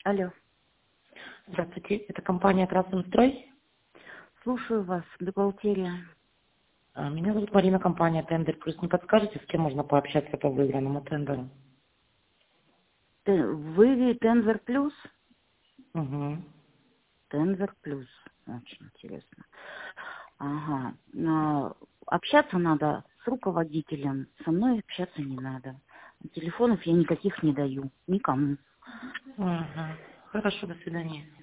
Алло, Здравствуйте, это компания «Красный слушаю вас, бухгалтерия. Меня зовут Марина, компания «Тендер Плюс». Не подскажете, с кем можно пообщаться по выигранному тендеру? Вы Тензор Плюс? Угу. Тензор Плюс. Очень интересно. Ага. Общаться надо с руководителем. Со мной общаться не надо. Телефонов я никаких не даю. Никому. Ага. Хорошо, до свидания.